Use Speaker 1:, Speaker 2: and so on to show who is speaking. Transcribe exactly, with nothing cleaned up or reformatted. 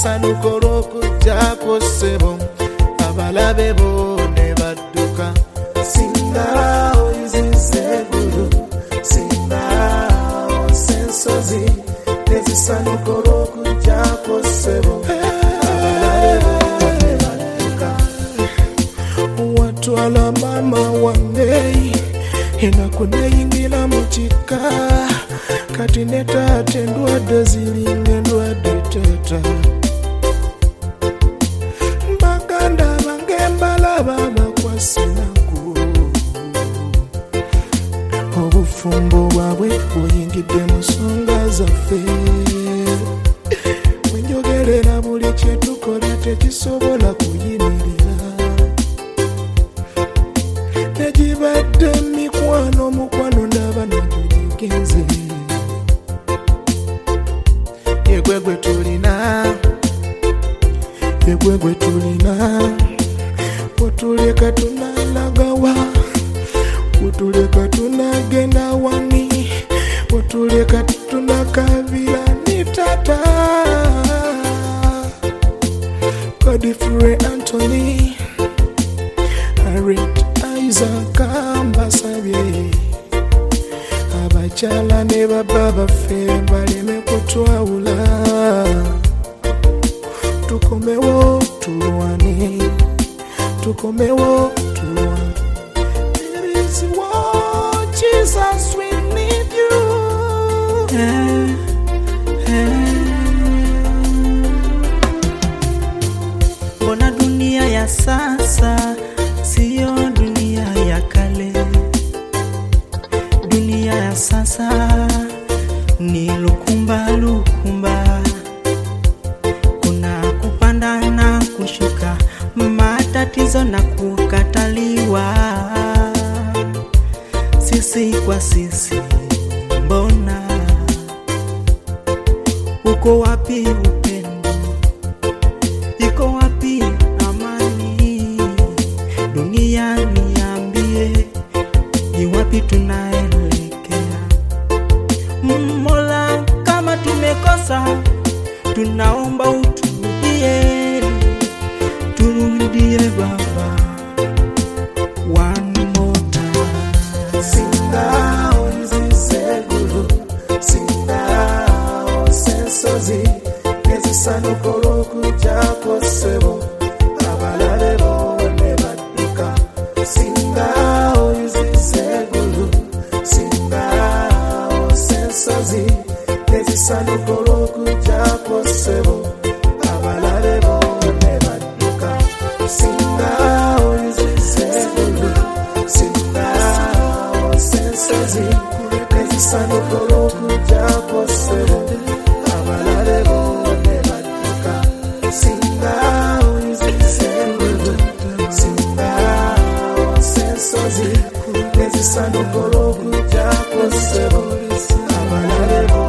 Speaker 1: nezisanuko lw'okujjako ssebo abalabe bo ne badduka. Singa oyizize eggulu, singa ose ensozi, nezisanuko lw'okujjako ssebo abalabe bo ne badduka. Watwala mama wange enaku neyingira mu kika, kati ne taata endwadde ziringa endwadde taata. Baganda bange mbalaba bakwasinaku, obufumbo bwabwe buyingidde mu nsonga zaffe. Bwenjogerera buli kyetukola tekisobola kuyimirira, negibadde mikwano mukwano ndaba nagyo gigenze. Yegwegwe tulina, yegwegwe tulina, otuleka tunalagawa, otuleka tunagenda wani, otuleka tunakabira ni tata. Godfrey Anthony, Harriet Isaac mbasabye, abakyala ne baba baffe baleme kutwawula, tukomewo tulwane, tukomewo tulwane. It is what Jesus we need you. Hey, hey. Bona dunia ya sasa siyo dunia ya kale. Dunia ya sasa ni lukumba lukumba, kuna kupanda na kushuka, matatizo na kukataliwa. Sisi kwa sisi, mbona uko wapi upendo? Iko wapi amani? Dunia niambie, ni wapi tunaelekea? Mola, kama tumekosa tunaomba uturudie, turudie Baba, one more time. Singa oyizize eggulu, singa ose ensozi, nezisanuko lw'okujjako ssebo abalabe bo ne badduka. Singa oyizize eggulu, singa ose ensozi, nezisanuko lw'okujjako ssebo abalabe bo ne badduka. Singa oyizize eggulu, singa ose ensozi, nezisanuko lw'okujjako ssebo abalabe bo ne badduka. Singa oyizize eggulu, singa ose ensozi, nezisanuko lw'okujjako ssebo abalabe bo